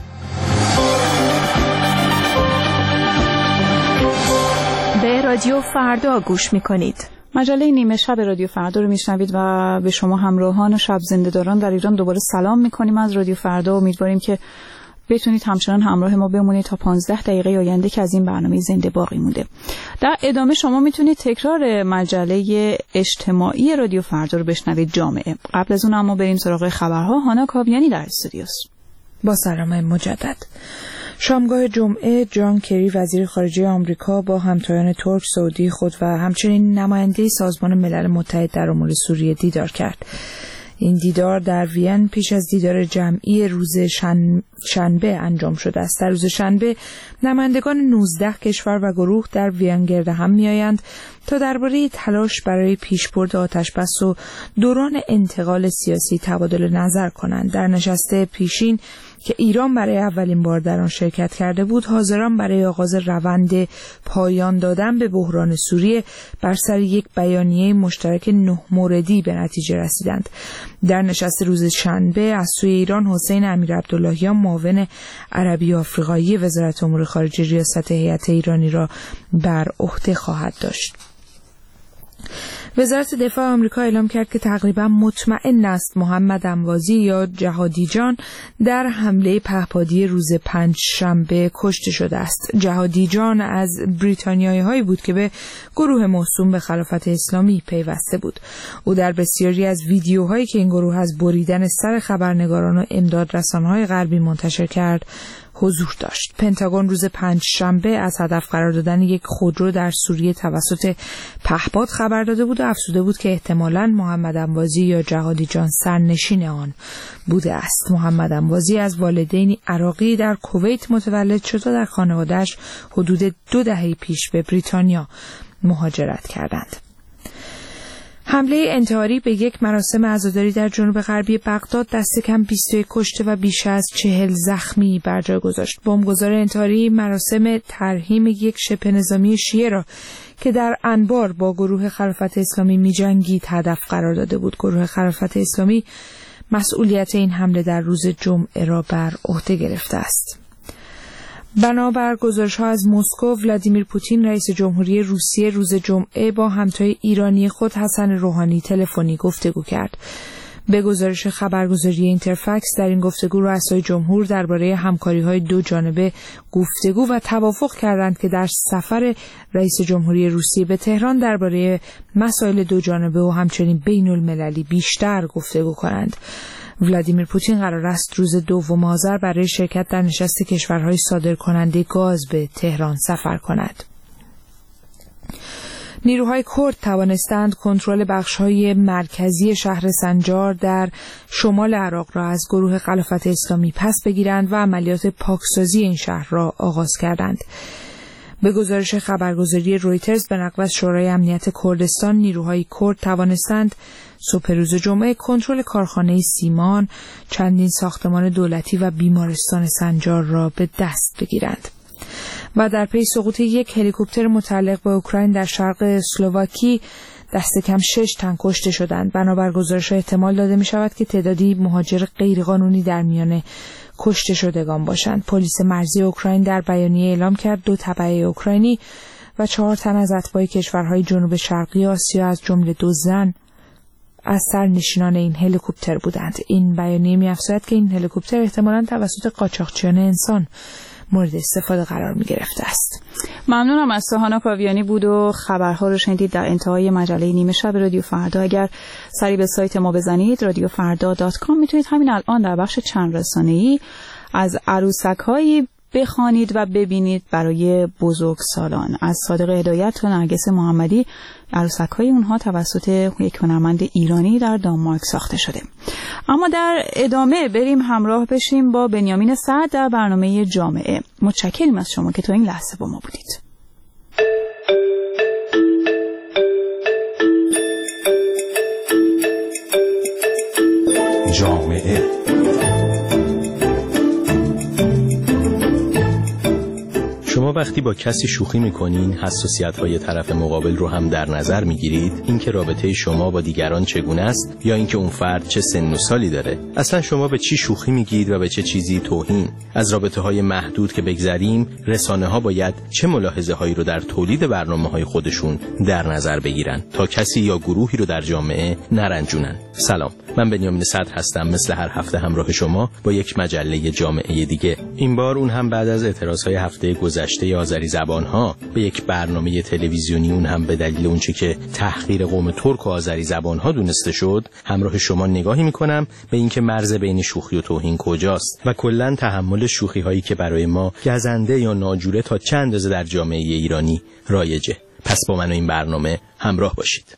به رادیو فردا گوش می‌کنید. مجله نیمه شب رادیو فردا رو میشنوید و به شما همراهان و شب زنده‌داران در ایران دوباره سلام می‌کنیم از رادیو فردا. امیدواریم که بتونید همچنان همراه ما بمونید تا 15 دقیقه آینده که از این برنامه زنده باقی مونده. در ادامه شما میتونید تکرار مجله اجتماعی رادیو فردا رو بشنوید جامعه. قبل از اون اما بریم سراغ خبرها. هانا کاویانی در استودیوست. با سلام مجدد. شامگاه جمعه جان کری وزیر خارجه آمریکا با همتایان ترک، سعودی خود و همچنین نماینده سازمان ملل متحد در امور سوریه دیدار کرد. این دیدار در وین پیش از دیدار جمعی روز شنبه انجام شده است. در روز شنبه نمایندگان 19 کشور و گروه در وین گرد هم می‌آیند تا درباره تلاش برای پیشبرد آتش‌بس و دوران انتقال سیاسی تبادل نظر کنند. در نشست پیشین که ایران برای اولین بار در آن شرکت کرده بود، حاضران برای آغاز روند پایان دادن به بحران سوریه بر سر یک بیانیه مشترک 9 موردی به نتیجه رسیدند. در نشست روز شنبه از سوی ایران حسین امیرعبداللهیان معاون عربی آفریقایی وزارت امور خارجه ریاست هیئت ایرانی را بر عهده خواهد داشت. وزارت دفاع آمریکا اعلام کرد که تقریبا مطمئن است محمد انوازی یا جهادی جان در حمله پهپادی روز پنجشنبه کشته شده است. جهادی جان از بریتانیایی‌هایی بود که به گروه موسوم به خلافت اسلامی پیوسته بود. او در بسیاری از ویدیوهایی که این گروه از بریدن سر خبرنگاران و امدادرسان‌های غربی منتشر کرد حضور داشت. پنتاگون روز پنجشنبه از هدف قرار دادن یک خودرو در سوریه توسط پهپاد خبر داده بود و افزوده بود که احتمالاً محمد انوازی یا جهادی جان سرنشین آن بوده است. محمد انوازی از والدینی عراقی در کویت متولد شد و در خانواده‌اش حدود 2 دهه پیش به بریتانیا مهاجرت کردند. حمله انتحاری به یک مراسم عزاداری در جنوب غربی بغداد دست کم 21 کشته و بیش از 40 زخمی بر جای گذاشت. بمبگذار انتحاری مراسم ترحیم یک شبه نظامی شیعه را که در انبار با گروه خلافت اسلامی می‌جنگید هدف قرار داده بود. گروه خلافت اسلامی مسئولیت این حمله در روز جمعه را بر عهده گرفته است. بنابر گزارش‌ها از مسکو، ولادیمیر پوتین رئیس جمهوری روسیه روز جمعه با همتای ایرانی خود حسن روحانی تلفنی گفتگو کرد. به گزارش خبرگزاری اینترفکس در این گفتگو رؤسای جمهور درباره همکاری‌های دو جانبه گفتگو و توافق کردند که در سفر رئیس جمهوری روسیه به تهران درباره مسائل دو جانبه و همچنین بین‌المللی بیشتر گفتگو کنند. ولادیمیر پوتین قرار است روز 2 آذر برای شرکت در نشست کشورهای صادرکننده گاز به تهران سفر کند. نیروهای کرد توانستند کنترل بخش‌های مرکزی شهر سنجار در شمال عراق را از گروه خلافت اسلامی پس بگیرند و عملیات پاکسازی این شهر را آغاز کردند. به گزارش خبرگزاری رویترز به نقل از شورای امنیت کردستان، نیروهای کرد توانستند صبح روز جمعه کنترل کارخانه سیمان، چندین ساختمان دولتی و بیمارستان سنجار را به دست بگیرند. و در پی سقوط یک هلیکوپتر متعلق به اوکراین در شرق اسلواکی دست کم 6 تن کشته شدند. بنابر گزارش احتمال داده می شود که تعدادی مهاجر غیرقانونی در میان کشته شدگان باشند. پلیس مرزی اوکراین در بیانیه اعلام کرد 2 تبع اوکراینی و 4 تن از اتباع کشورهای جنوب شرقی آسیا از جمله 2 زن از سرنشینان این هلیکوپتر بودند. این بیانیه می‌افزاید که این هلیکوپتر احتمالاً توسط قاچاقچیان انسان مورد استفاده قرار می‌گرفته است. ممنونم از سوهانا کاویانی بود و خبرها رو شنیدید در انتهای مجله نیمه شب رادیو فردا. اگر سری به سایت ما بزنید radiofarda.com میتونید همین الان در بخش چند رسانه‌ای از عروسک‌هایی بخوانید و ببینید برای بزرگسالان. از صادق هدایت تا نرگس محمدی عروسک‌های اونها توسط یک هنرمند ایرانی در دانمارک ساخته شده. اما در ادامه بریم همراه بشیم با بنیامین سعد در برنامه جامعه. متشکریم از شما که تا این لحظه با ما بودید. جامعه شما وقتی با کسی شوخی میکنین حساسیت‌های طرف مقابل رو هم در نظر میگیرید؟ اینکه رابطه شما با دیگران چگونه است یا اینکه اون فرد چه سن و سالی داره؟ اصلا شما به چی شوخی میگید و به چه چیزی توهین؟ از رابطه‌های محدود که بگذریم، رسانه‌ها باید چه ملاحظه‌هایی رو در تولید برنامه‌های خودشون در نظر بگیرن تا کسی یا گروهی رو در جامعه نرنجونن. سلام، من بنیامین سعد هستم، مثل هر هفته همراه شما با یک مجله جامعه دیگه. این بار اون هم بعد از اعتراضهای هفته گذشته آذری زبان‌ها به یک برنامه تلویزیونی، اون هم به دلیل اونچه که تحقیر قوم ترک و آذری زبان‌ها دونسته شد، همراه شما نگاهی می‌کنم به اینکه مرز بین شوخی و توهین کجاست و کلاً تحمل شوخی‌هایی که برای ما گزنده یا ناجوره تا چند اندازه در جامعه ایرانی رایجه. پس با من و این برنامه همراه باشید.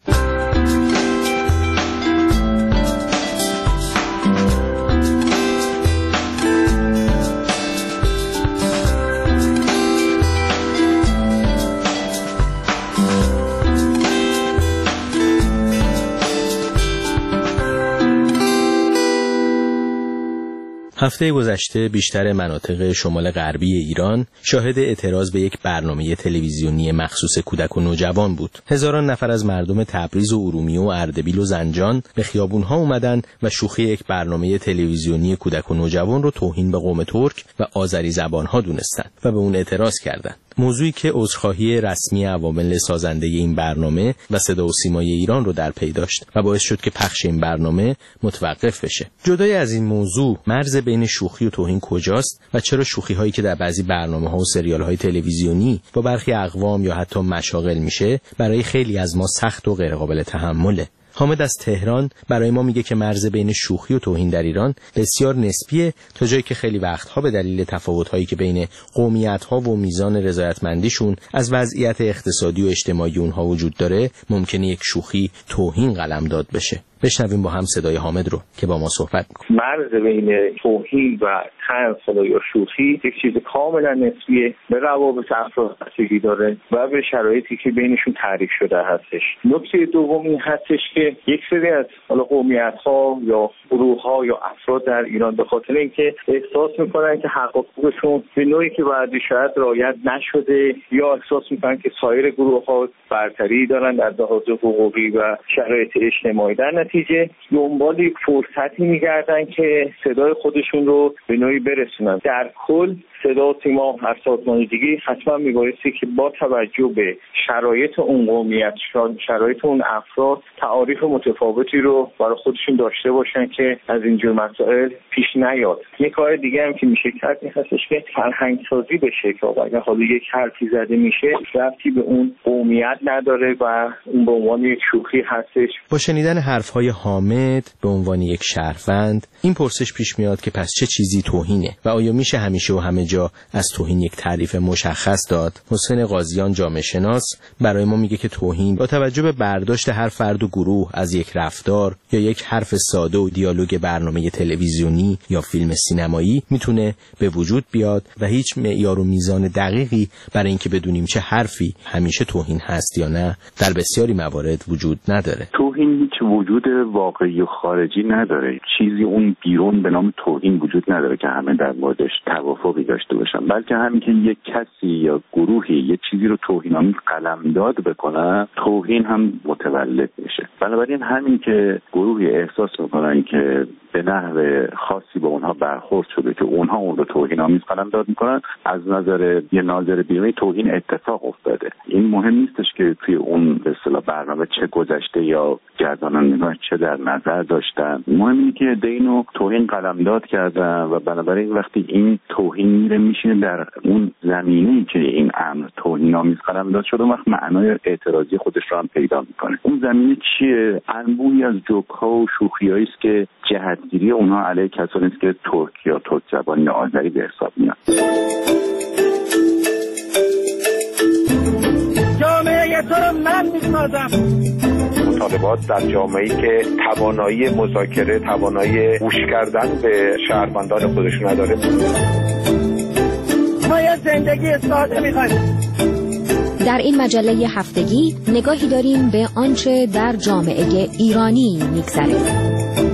هفته گذشته بیشتر مناطق شمال غربی ایران شاهد اعتراض به یک برنامه تلویزیونی مخصوص کودک و نوجوان بود. هزاران نفر از مردم تبریز و ارومیه و اردبیل و زنجان به خیابون‌ها اومدن و شوخی یک برنامه تلویزیونی کودک و نوجوان رو توهین به قوم ترک و آذری زبان‌ها دونستن و به اون اعتراض کردند. موضوعی که عذرخواهی رسمی عوامل سازنده این برنامه و صدا و سیمای ایران رو در پی داشت و باعث شد که پخش این برنامه متوقف بشه. جدای از این موضوع، مرز بین شوخی و توهین کجاست و چرا شوخی هایی که در بعضی برنامه‌ها و سریال‌های تلویزیونی با برخی اقوام یا حتی مشاغل میشه، برای خیلی از ما سخت و غیر قابل تحمله. حامد از تهران برای ما میگه که مرز بین شوخی و توهین در ایران بسیار نسبیه، تا جایی که خیلی وقتها به دلیل تفاوت‌هایی که بین قومیت‌ها و میزان رضایتمندیشون از وضعیت اقتصادی و اجتماعی اونها وجود داره، ممکنه یک شوخی توهین قلمداد بشه. بشنویم با هم صدای حامد رو که با ما صحبت می‌کنه. مرز بین توهین و طنز یا شوخی یک چیز کاملا نسبیه، به روابط افراد بستگی داره و به شرایطی که بینشون تعریف شده هستش. نکته دوم این هستش که یک سری از قومیت‌ها یا گروه‌ها یا افراد در ایران به خاطر اینکه احساس می‌کنن که حق و حقوقشون به نوعی که باید شاید رعایت نشده، یا احساس می‌کنن که سایر گروه‌ها برتری دارن در لحاظ حقوقی و شرایط اجتماعی، در نتیجه دنبال یک فرصتی می‌گردن که صدای خودشون رو به نوعی برسونن. در کل صدا و سیما هر سازماندهی حتما میبایستی که با توجه به شرایط اون قومیت، شرایط اون افراد، تعاریف متفاوتی رو برای خودشون داشته باشن که از اینجور مسائل پیش نیاد. یک کار دیگه هم که میشه کرد این هستش که فرهنگ سازی بشه که اگر حالا یک حرفی زده میشه ربطی به اون قومیت نداره و اون به عنوان یک شوخی هستش. با شنیدن حرفهای حامد به عنوان یک شهروند، این پرسش پیش میاد که پس چه چیزی توهینه و آیا میشه همیشه و همه جا از توهین یک تعریف مشخص داد؟ حسین قاضیان جامعه شناس برای ما میگه که توهین با توجه به برداشت هر فرد و گروه از یک رفتار یا یک حرف ساده و دیالوگ برنامه تلویزیونی یا فیلم سینمایی میتونه به وجود بیاد و هیچ معیار و میزان دقیقی برای اینکه بدونیم چه حرفی همیشه توهین هست یا نه در بسیاری موارد وجود نداره. توهین هیچ وجود واقعی و خارجی نداره. چیزی اون بیرون به نام توهین وجود نداره که همه در موردش توافقی داشته باشن، بلکه همین که یک کسی یا گروهی یک چیزی رو توهین‌آمیز قلمداد بکنه، توهین هم متولد میشه. بنابراین همین که گروهی احساس میکنن که به نحو خاصی به اونها برخورد شده که اونها اون رو توهین‌آمیز قلمداد میکنن، از نظر یه ناظر بیرونی توهین اتفاق افتاده. این مهم نیستش که توی اون به اصطلاح برنامه چه گذشته یا گرداننده خوانندگان چه در نظر داشتن. مهم اینه که عده اینو توهین قلمداد کردن و بنابراین وقتی این توهین میره میشینه در اون زمینه‌ای که این امر توهین‌آمیز قلمداد شده، وقت معنای اعتراضی خودش رو هم پیدا میکنه. اون زمینه چیه؟ انبوهی از جوک‌ها و شوخی‌هایی است که جهتگیری اونها علیه کسانی است که ترک یا ترک زبان یا آذری به حساب میاد. جامعه تو رو من میسازم. مطالبات در جامعه‌ای که توانایی مذاکره، توانایی گوش کردن به شهروندان خودشون نداره. ما یه زندگی ساده می‌خوایم. در این مجله هفتگی نگاهی داریم به آنچه در جامعه ایرانی می‌گذره.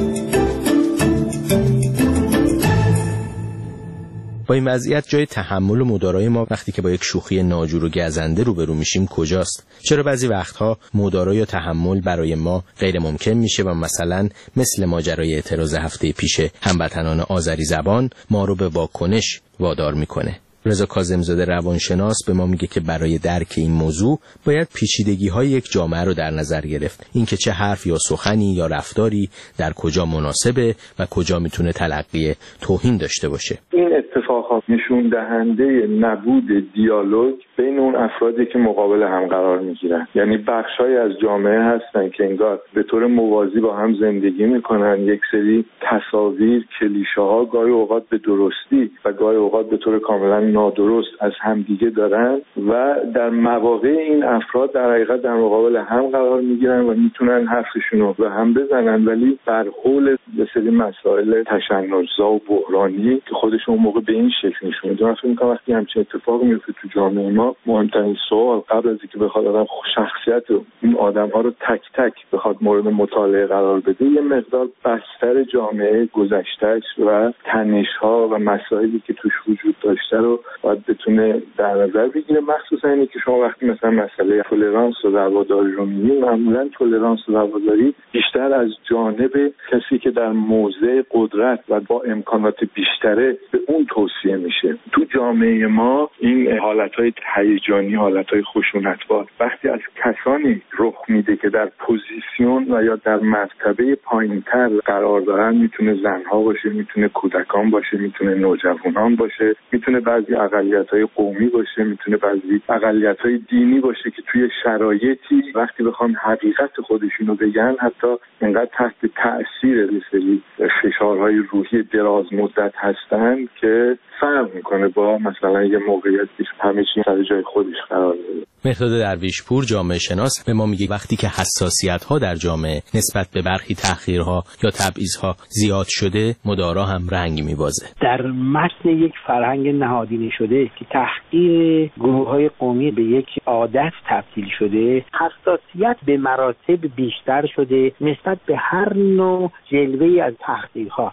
با این وضعیت جای تحمل و مدارای ما وقتی که با یک شوخی ناجور و گزنده روبرو میشیم کجاست؟ چرا بعضی وقتها مدارا یا تحمل برای ما غیر ممکن میشه و مثلا مثل ماجرای اعتراض هفته پیش هموطنان آذری زبان ما رو به واکنش وادار میکنه؟ رضا کاظم‌زاده روانشناس به ما میگه که برای درک این موضوع باید پیچیدگی‌های یک جامعه رو در نظر گرفت. اینکه چه حرف یا سخنی یا رفتاری در کجا مناسبه و کجا میتونه تلقی توهین داشته باشه. این اتفاقات نشون دهنده نبود دیالوگ بین اون افرادی که مقابل هم قرار میگیرن. یعنی بخشای از جامعه هستن که انگار به طور موازی با هم زندگی میکنن، یک سری تصاویر، کلیشه‌ها گاهی اوقات به درستی و گاهی اوقات به طور کاملا نادرست از همدیگه دارن و در مواقع این افراد در حقیقت در مقابل هم قرار میگیرن و میتونن حرفشون رو به هم بزنن، ولی در حول یه سری مسائل تشنج‌زا و بحرانی که خودشون موقع به این شکل نشون میدن. فکر می‌کنم وقتی همچین اتفاقی میفته تو جامعه ما، مهمترین سوال قبل از اینکه بخواد آدم شخصیت این آدم‌ها رو تک تک بخواد مورد مطالعه قرار بده، یه مقدار بستر جامعه گذشته‌اش و تنش‌ها و مسائلی که توش وجود داشته رو باید بتونه در نظر بگیره. مخصوصا اینه که شما وقتی مثلا مسئله تولرانس و رواداری رو می‌بینید، معمولاً تولرانس و رواداری بیشتر از جانب کسی که در موضع قدرت و با امکانات بیشتره به اون توصیه میشه. تو جامعه ما این حالتهای هیجانی، حالتهای خشونتبار وقتی از کسانی رخ میده که در پوزیسیون و یا در مرتبه پایینتر قرار دارن، میتونه زنها باشه، میتونه کودکان باشه، میتونه نوجوانان باشه، میتونه بعضی اقلیت‌های قومی باشه، میتونه بعضی اقلیت‌های دینی باشه که توی شرایطی وقتی بخوان حقیقت خودشونو بگن حتی انقدر تحت تأثیر یه سری فشارهای روحی دراز مدت هستن که فرق میکنه با مثلا یه موقعیتی همه چی سر جای خودش قرار میگیره. مهرداد درویشپور جامعه شناس به ما میگه وقتی که حساسیت‌ها در جامعه نسبت به برخی تأخیرها یا تبعیض‌ها زیاد شده، مدارا هم رنگ میبازه. در متن یک فرهنگ نهادینه شده که تحقیر گروه‌های قومی به یک عادت تبدیل شده، حساسیت به مراتب بیشتر شده نسبت به هر نوع جلوه‌ای از تحقیرها.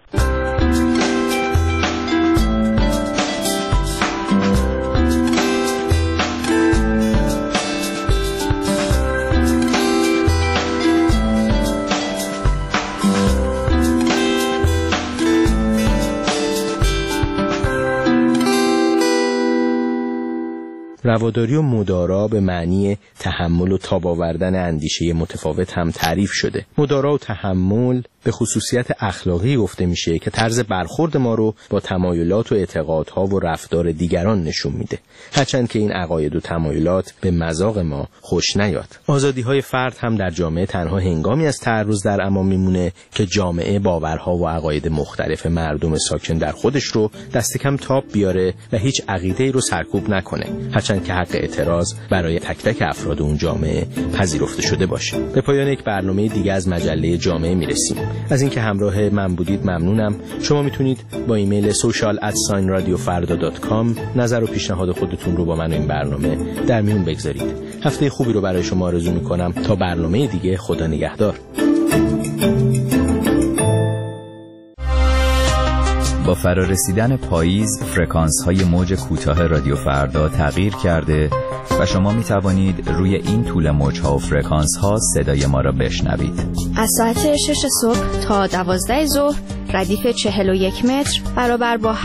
رواداری و مدارا به معنی تحمل و تاب آوردن اندیشه متفاوت هم تعریف شده. مدارا و تحمل به خصوصیت اخلاقی گفته میشه که طرز برخورد ما رو با تمایلات و اعتقادها و رفتار دیگران نشون میده، هرچند که این عقاید و تمایلات به مذاق ما خوش نیاد. آزادی‌های فرد هم در جامعه تنها هنگامی از تعرض در امان میمونه که جامعه باورها و عقاید مختلف مردم ساکن در خودش رو دست کم تاب بیاره و هیچ عقیده‌ای رو سرکوب نکنه، هرچند که حق اعتراض برای تک تک افراد اون جامعه پذیرفته شده باشه. به پایان یک برنامه دیگه از مجله جامعه میرسیم. از اینکه همراه من بودید ممنونم. شما میتونید با ایمیل social@radiofarda.com نظر و پیشنهاد خودتون رو با من و این برنامه در میون بگذارید. هفته خوبی رو برای شما آرزو میکنم. تا برنامه دیگه، خدا نگهدار. با فرارسیدن پاییز، فرکانس‌های موج کوتاه رادیو فردا تغییر کرده و شما می توانید روی این طول موج‌ها و فرکانس ها صدای ما را بشنوید. از ساعت 6 صبح تا 12 ظهر ردیف 41 متر برابر با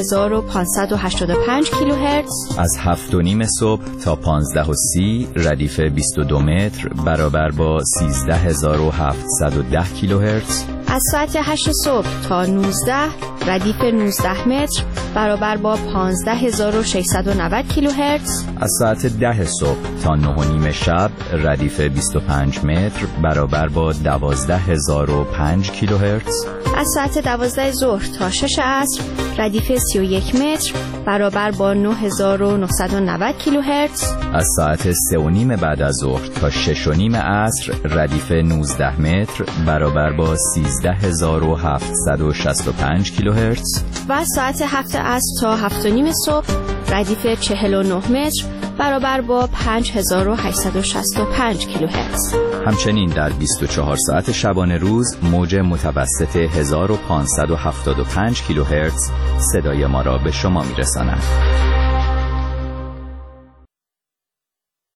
7585 کیلوهرتز. از 7:30 صبح تا 15:30 ردیف 22 متر برابر با 13710 کیلوهرتز. از ساعت 8 صبح تا 19 ردیف 19 متر برابر با 15690 کیلوهرتز. از ساعت 10 صبح تا 9:30 شب ردیف 25 متر برابر با 12005 کیلوهرتز. از ساعت 12 ظهر تا 6 عصر ردیف 31 متر برابر با 9990 کیلوهرتز. از ساعت 3:30 بعد از ظهر تا 6:30 عصر ردیف 19 متر برابر با 13765 کیلوهرتز. و از ساعت 7 عصر تا 7:30 صبح ردیف 49 متر برابر با 5865 کیلوهرتز. همچنین در 24 ساعت شبانه روز موج متوسط 1575 کیلوهرتز صدای ما را به شما میرساند.